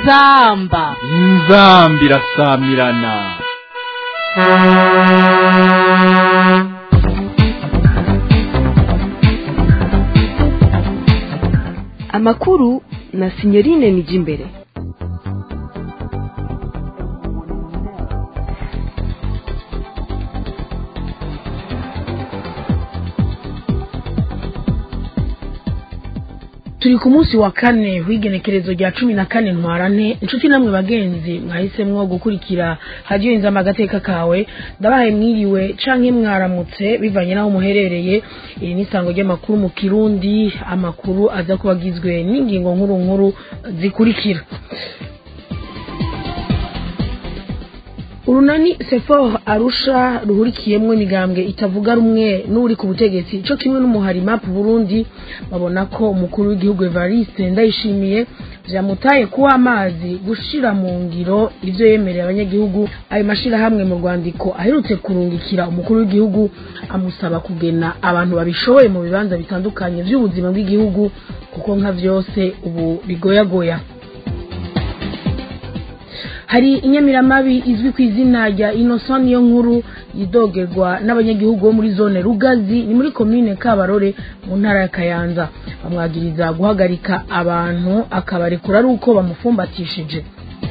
inzamba irasamirana. Amakuru na Signorine Nijimbere. Turi ku munsi wa kane w'igenekerezo rya 14 ntwarante inshuti namwe bagenzi mwahisemwo gukurikira hadiyo inzamba agateka kawe ndabaye mwiriwe canke mwaramutse bivanye naho muherereye. Iri ni isango ry'amakuru mu Kirundi, amakuru aza kubagizwe n'ingingo nkuru zikurikira. Urunani Sefor Arusha ruhurikiyemwe imigambwe itavuga rumwe n'uri ku butegetsi cyo kimwe n'umuhari map Burundi babona ko umukuru w'igihugu Evariste Ndayishimiye vyamutaye kuwa amazi gushira mu ngiro ivyo yemereye abanyagihugu. Ayo mashira hamwe mu rwandiko aherutse kurungikira umukuru w'igihugu amusaba kugena abantu babishoboye mu bibanza bitandukanye vy'ubuzima bw'igihugu kuko nka vyose ubu bigoyagoya. Hari inyamiramabi izwi ku izina rya Innocent yo nkuru yidogerwa n'abanyagihugu bo muri zone Rugazi ni muri commune Kabarore mu ntara ya Kayanza. Bamwagiriza guhagarika abantu akabarekura ari uko bamufumbatishije.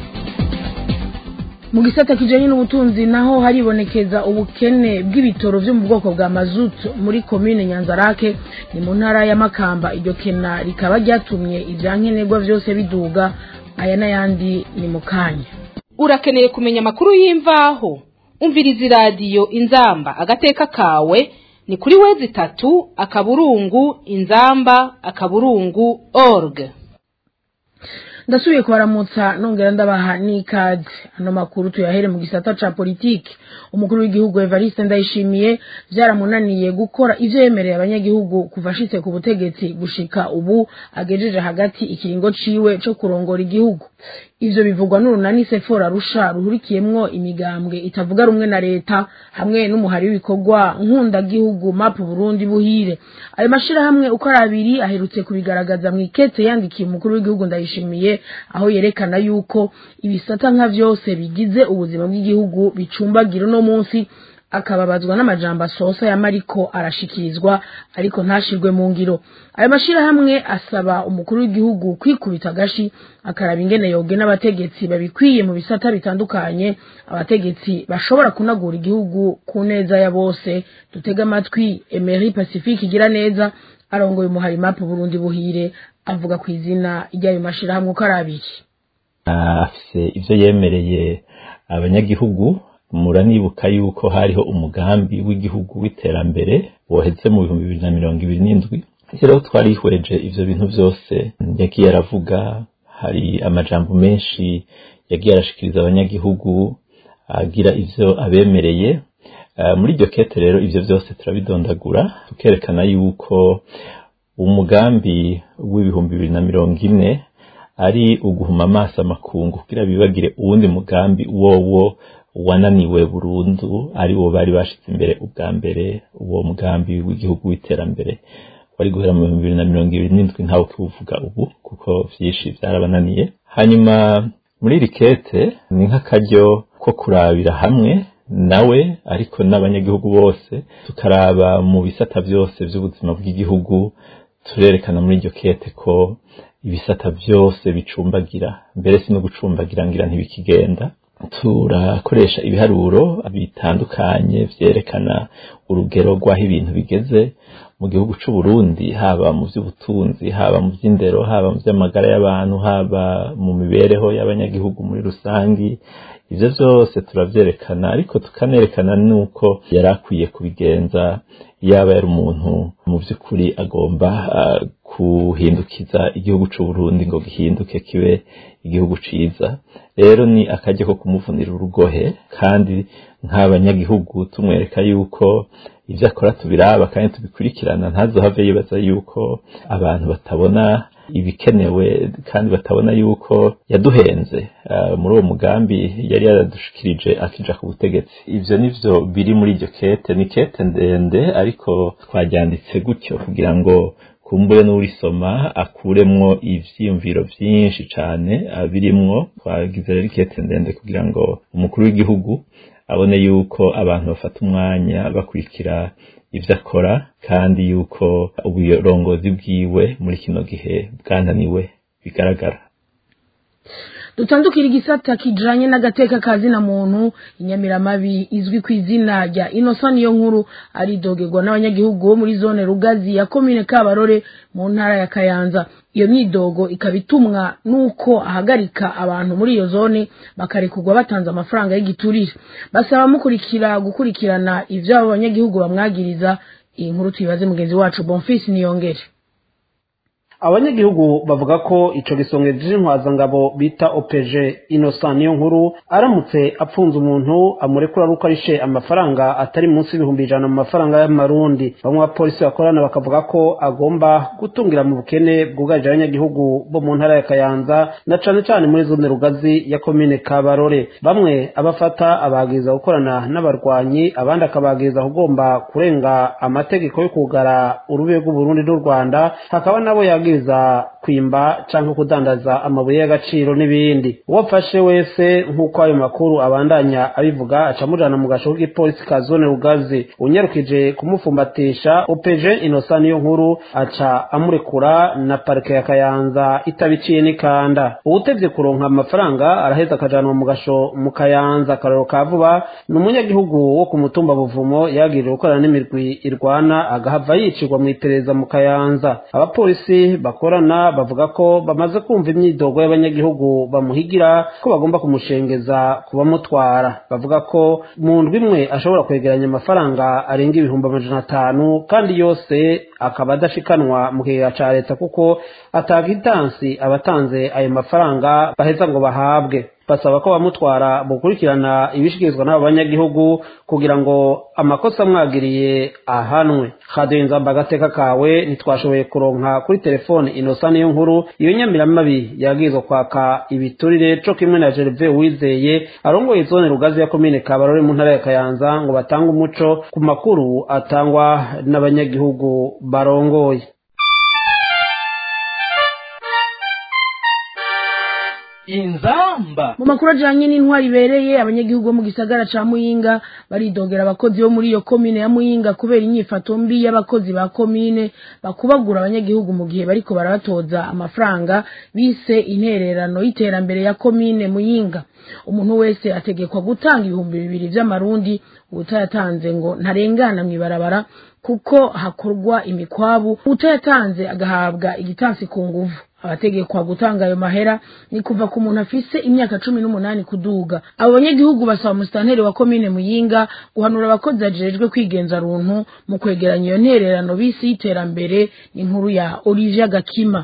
Mu gisata kijanye n'ubutunzi naho haribonekeza ubukene bw'ibitoro byo mu bwoko bwa mazutu muri commune Nyanzarake ni mu ntara ya Makamba. Iryo kena rikaba ryatumye ivyankenerwa vyose biduga. Aya n'ayandi ni mukanya. Urakeneye kumenya makuru y'imvaho? Umviriza radio Inzamba agateka kawe ni kuri wezi 3:inzamba.org. Ndasubiye kubaramutsa nongera ndabaha n'ikaze. Ano makuru tuyahere mu gisata ca politiki. Umukuru w'igihugu Evariste Ndayishimiye vyaramunaniye gukora ivyo yemereye abanyagihugu kuva ashitse ku butegetsi gushika ubu agejeje hagati ikiringo ciwe co kurongora igihugu. Ivyo bivugwa n'urunani Sefor Arusha ruhurikiyemwo imigambwe itavuga rumwe na leta hamwe n'umuhari w'ibikorwa nkunda gihugu map Burundi buhire. Ayo mashira hamwe uko arabiri aherutse kubigaragaza mu ikete yandikiye umukuru w'igihugu Ndayishimiye aho yerekana yuko ibisata nka vyose bigize ubuzima bw'igihugu bicumbagira no munsi akababazwa n'amajambo asosa ya Mariko arashikirizwa ariko ntashirwe mu ngiro. Ayo mashira hamwe asaba umukuru w'igihugu kwikubita gashi akaraba ingene yoge n'abategetsi babikwiye mu bisata bitandukanye, abategetsi bashobora kunagura igihugu ku neza ya bose. Dutega amatwi Emery Pacifique igira neza arongoye umuhari map Burundi buhire avuga ku izina ry'ayo mashira hamwe uko arabiki. Afise ivyo yemereye abanyagihugu. Muranibuka yuko hariho umugambi w'igihugu w'iterambere woheze mu 2027. Rero twarihweje ivyo bintu vyose yagiye aravuga. Hari amajambo menshi yagiye arashikiriza abanyagihugu agira ivyo abemereye. Muri iryo kete rero ivyo vyose turabidondagura tukerekana yuko umugambi w'2040 ari uguhuma amaso amakungu kugira bibagire uwundi mugambi wowo wananiwe burundu ari wo bari bashize imbere ubwa mbere. Uwo mugambi w'igihugu w'iterambere wari guhera mu 2027 ntawo kuvuga ubu kuko vyinshi byarabananiye. Hanyuma muri iri kete ni nk'akaryo ko kurabira hamwe nawe ariko n'abanyagihugu bose tukaraba mu bisata byose by'ubuzima bw'igihugu. Turerekana muri iryo kete ko ibisata byose bicumbagira, mbere si no gucumbagira ngira ntibikigenda. Turakoresha ibiharuro bitandukanye vyerekana urugero rw'aho ibintu bigeze mu gihugu c'u Burundi, haba mu vy'ubutunzi, haba mu vy'indero, haba mu vy'amagara y'abantu, haba mu mibereho y'abanyagihugu muri rusangi. Ivyo vyose turavyerekana ariko tukanerekana nuko yarakwiye kubigenza yaba yari umuntu mu vy'ukuri agomba kuhindukiza igihugu c'u Burundi ngo gihinduke kibe igihugu ciza. Rero ni akaje ko kumuvunira urugohe kandi nk'abanyagihugu tumwereka yuko ivyo akora tubiraba kandi tubikurikirana. Ntazohave yibaza yuko abantu batabona ibikenewe kandi batabona yuko yaduhenze muri uwo mugambi yari yaradushikirije akija ku butegetsi. Ivyo nivyo biri muri iryo kete. Ni kete ndende ariko twaryanditse gutyo kugira ngo kumbure n'urisoma akuremwo ivyiyumviro vyinshi cane birimwo. Twagize rero ikete ndende kugira ngo umukuru w'igihugu abone yuko abantu bafata umwanya bakurikira ivyo akora, kandi yuko uburongozi bwiwe muri kino gihe bwananiwe bigaragara. Dutandukira igisata kijanye n'agateka kazina muntu. Inyamiramabi izwi ku izina rya Innocent Niyonkuru aridogerwa n'abanyagihugu bo muri zone Rugazi ya komine Kabarore mu ntara ya Kayanza. Iyo myidogo ikabitumwa nuko ahagarika abantu muri iyo zone bakarekugwa batanze amafaranga y'igiturire. Basaba gukurikirana ivyo abo banyagihugu bamwagiriza. Iyi nkuru tuyibaze mugenzi wacu Bonfils Niyongere. Abanyagihugu bavuga ko ico gisongeje intwazangabo bita OPG Innocent Niyonkuru aramutse apfunze umuntu amurekura ruko arishe amafaranga atari munsi y'ibihumbi 100 mu mafaranga y'amarundi. Bamwe abapolisi bakorana bakavuga ko agomba gutungira mu bukene bwugarije abanyagihugu bo mu ntara ya Kayanza na cane cane muri zone Rugazi ya komine Kabarore. Bamwe abafata abagiza gukorana n'abarwanyi, abandi akabagiza kugomba kurenga amategeko yo kugara urube rw'u Burundi n'u Rwanda, hakaba nabo kwimba canke kudandaza amabuye y'agaciro n'ibindi. Uwafashe wese nk'uko ayo makuru abandanya abivuga acamujana mu gasho k'ipolisi ka zone Rugazi. Unyarukije kumufumbatisha OPG Innocent Niyonkuru aca amurekura na parike ya Kayanza itabiciye n'ikanda. Uwutevye kuronka amafaranga araheza akajanwa mu gasho mu Kayanza. Karero ka vuba n'umunyagihugu wo ku mutumba Buvumo yagirije gukorana n'imirwi irwana agahava yicirwa mu iperereza mu Kayanza. Abapolisi bakorana bavuga ko bamaze kumva imyidogo y'abanyagihugu bamuhigira ko bagomba kumushengeza kubamutwara. Bavuga ko mu ndwi imwe ashobora kwegeranya amafaranga arenga 500 kandi yose akaba adashikanwa mu gihe ca leta, kuko atagitansi abatanze ayo mafaranga baheza ngo bahabwe. Basaba ko bamutwara bukurikirana ibishikirizwa n'abo banyagihugu kugira ngo amakosa mwagiriye ahanwe. Radio Inzamba agateka kawe ntitwashoboye kuronka kuri telefone Innocent Niyonkuru. Iyo nyamiramabi yagizwe kwaka ibiturire co kimwe na Gervais Wizeye arongoye zone Rugazi ya komine Kabarore mu ntara ya Kayanza ngo batanga umuco ku makuru atangwa n'abanyagihugu barongoye. Inzamba mu makuru ajanye n'intwari ibereye. Abanyagihugu mu gisagara ca Muyinga baridogera abakozi bo muri iyo komine ya Muyinga kubera inyifato mbi y'abakozi ba komine bakubagura abanyagihugu mu gihe bariko barabatoza amafaranga bise intererano y'iterambere ya komine Muyinga. Umuntu wese ategekwa gutanga 200 vy'amarundi, utayatanze ngo ntarengana mwibarabara kuko hakorwa imikwabu, utayatanze agahabwa igitansi ku nguvu. Abategekwa gutanga ayo mahera ni kuva ku muntu afise imyaka 18 kuduga. Abo banyagihugu basaba musitanteri wa komine Muyinga guhanura abakozi ajejwe kwigenza runtu mu kwegeranya iyo ntererano bisi y'iterambere. Inkuru ya Olivier Gakima.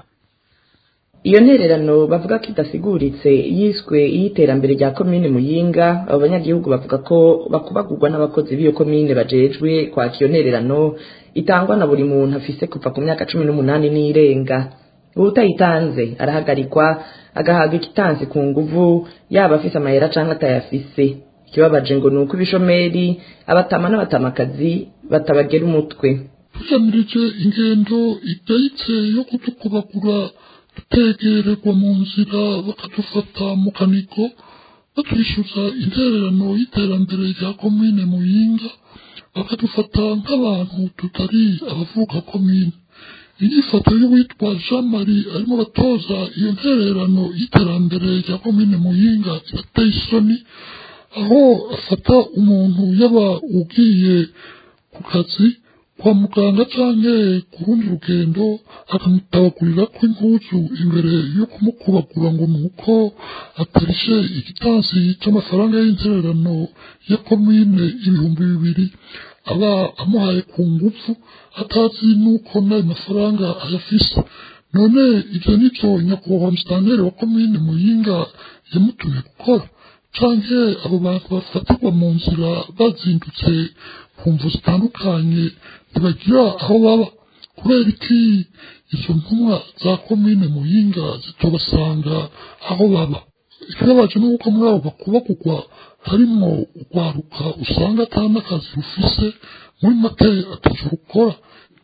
Iyo ntererano bavuga ko idasiguritse yiswe y'iterambere rya komine Muyinga. Abo banyagihugu bavuga ko bakubagurwa n'abakozi b'iyo komine bajejwe kwaka iyo ntererano itangwa na buri muntu afise kuva ku myaka 18 n'irenga. Utayitanze arahagarikwa agahabwa ikitansi ku nguvu, yaba afise amahera canke atayafise. Ikibabaje ngo nuko ibishomeri abatama n'abatamakazi batabagera umutwe. Tujamirije ingendo idahitse yo kutukubagura, dutegererwa mu nzira bakadufata mu kaniko batwishyuza intererano y'iterambere rya komine Muyinga, bakadufata nk'abantu tutari abavuka komine. Inyifato y'uwitwa Jean Marie arimo batoza iyo ntererano y'iterambere rya komine Muyinga irateye isoni, aho afata umuntu yaba ugiye ku kazi kwa muganga canke ku rundi rugendo akamutabagurira ko impuzu imbere yo kumukubagura ngo nuko atarishe igitansi c'amafaranga y'intererano ya komine 200 aba amuhaye ku ngufu atazi nuko nayo mafaranga ayafise. None ivyo nivyo nyakubahwa musitanteri wa komine Muyinga yamutumye gukora, canke abo bantu bafatirwa mu nzira bazindutse ku mvu zitandukanye ntibagira aho baba? Kubera iki izo ntumwa za komine Muyinga zitobasanga aho baba? Ikibabaje nuko muri abo bakubagurwa harimo urwaruka usanga atari n'akazi rufise, muri make ataco rukora.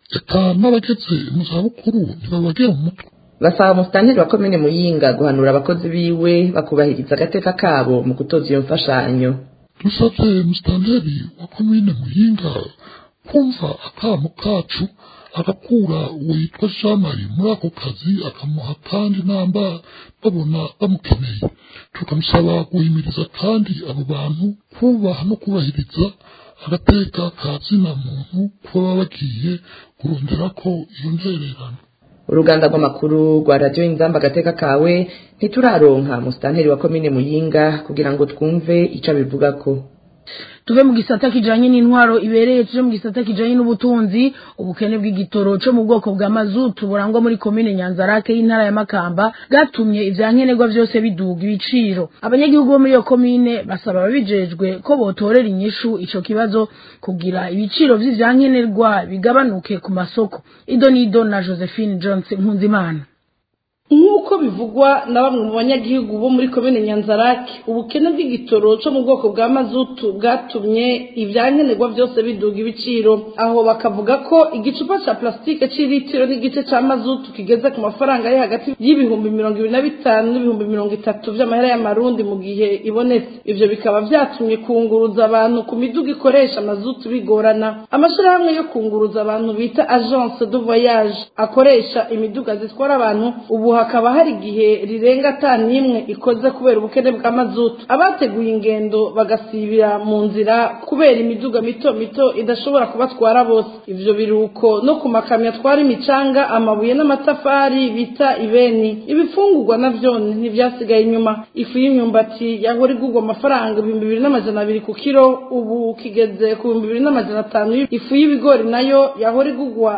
eka n'abageze mu zabukuru ntibabagera mu mutwe. basaba musitanteri wa komine Muyinga guhanura abakozi biwe bakubahiriza agateka kabo mu gutoza iyo mfashanyo. Dusabye musitanteri wa komine Muyinga kumva akamo kacu agakura uwo yitwa Jean-Marie muri ako kazi akamuha kandi namba babona bamukeneye. Tukamusaba guhimiriza kandi abo bantu kubaha no kubahiriza agateka ka zina muntu kuba bagiye kurondera ko iyo ntererano. Uruganda rw'amakuru rwa radio Inzamba agateka kawe ntituraronka musitanteri wa komine Muyinga kugira ngo twumve ico bivuga ko. Tuve mu gisata kijanye n'intwaro ibereye tuje mu gisata kijanye n'ubutunzi ubukene bw'igitoro cyo mu bwoko bwa mazutu burangwa muri komine Nyanzarake y'intara ya Makamba gatumye ivyankenerwa vyose biduga ibiciro. Abanyagihugu bo muri iyo komine basaba babijejwe ko botorera inyishu ico kibazo kugira ibiciro vy'ivyankenerwa bigabanuke ku masoko. Idonido na Josephine Johnson Nkunzimana. Nk'uko bivugwa na bamwe mu banyagihugu bo muri komine Nyanzarake ubukene bw'igitoro cyo mu bwoko bwa mazutu bwatumye ivyankenerwa byose biduga ibiciro, aho bakavuga ko igicupa ca plastike c'ilitiro n'igice ca mazutu kigeze ku mafaranga ari hagati y'ibihumbi 25 n'ibihumbi 30 vy'amahera y'amarundi mu gihe ibonetse. Ivyo bikaba vyatumye kunguruza abantu ku miduga ikoresha mazutu bigorana. Amashirahamwe yo kunguruza abantu bita agence de voyage akoresha imiduga zitwara abantu ubu hakaba hari igihe rirenga atanimwe ikoze kubera ubukene bwa mazutu. Abateguye ingendo bagasibira mu nzira kubera imiduga mito mito idashobora kubatwara bose. Ivyo biruko no ku makamyo atwara imicanga, amabuye n'amatafari bita ibeni. Ibifungurwa navyo ntivyasigaye inyuma. Ifu y'imyumbati yahora igurwa amafaranga 2200 ku kilo ubu kigeze ku 2500. Ifu y'ibigori nayo yahora igurwa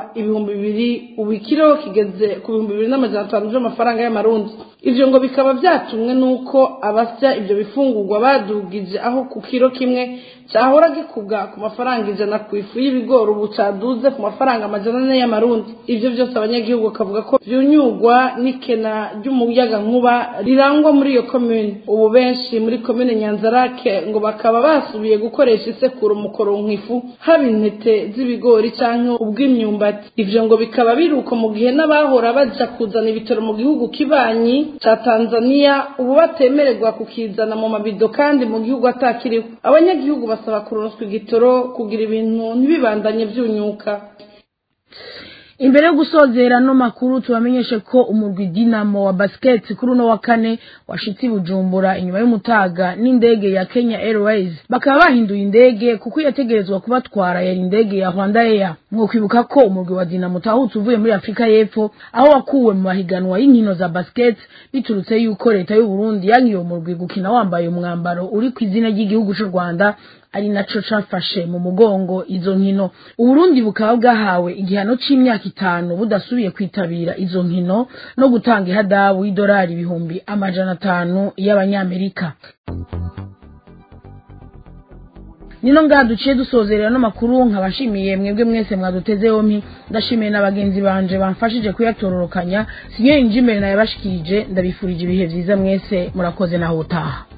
2000 ubu ikiro kigeze ku 2500 amafaranga y'amarundi. Ivyo ngo bikaba vyatumwe nuko abasya ivyo bifungurwa badugije aho ku kiro kimwe cyahora gikubwa ku mafaranga 100 ku ifu y'ibigori ubu caduze ku mafaranga 400 y'amarundi. Ivyo byose abanyagihugu kavuga ko vyunyugwa n'ikena ry'umuyaga nkuba rirangwa muri iyo commune. Ubu benshi muri commune Nyanzarake ngo bakaba basubiye gukoresha isekuru mu koronka ifu haba intete z'ibigori canke ubw'imyumbati. Ivyo ngo bikaba biruko mu gihe n'abahora baja kuzana ibitoro mu gihugu kibanyi cha Tanzania ubu batemererwa kukizana mu mabido kandi mu gihugu atakiriho. Abanyagihugu basaba kuronswa igitoro kugira ibintu ntibibandanye vyunyuka. Imbere yo gusozera no makuru tubamenyeshe ko umurwi Dinamo wa basket kuri no wa kane washitsi Bujumbura inyuma y'umutaga n'indege ya Kenya Airways bakaba bahinduye indege kuko yategerezwa kubatwara yari indege ya Rwanda Air. Mwo kwibuka ko umurwi wa Dinamo tahutse uvuye muri Afrika y'Epfo aho wakuwe mu mahiganwa y'inkino za basket biturutse yuko leta y'u Burundi yangiye umurwi gukina wambaye umwambaro uri ku izina ry'igihugu cy'u Rwanda ari naco cafashe mu mugongo izo nkino. Uburundi bukaba bwahawe igihano c'imyaka 5 budasubiye kwitabira izo nkino no gutanga ihadabu y'idolari 500 y'abanyamerika. Nino ngaha duciye dusozerera no makuru nkabashimiye mwebwe mwese mwaduteze yompi. Ndashimiye n'abagenzi banje bamfashije kuyatororokanya. Sinye injimbe na yabashikirije ndabifurije ibihe vyiza mwese murakoze naho utaha.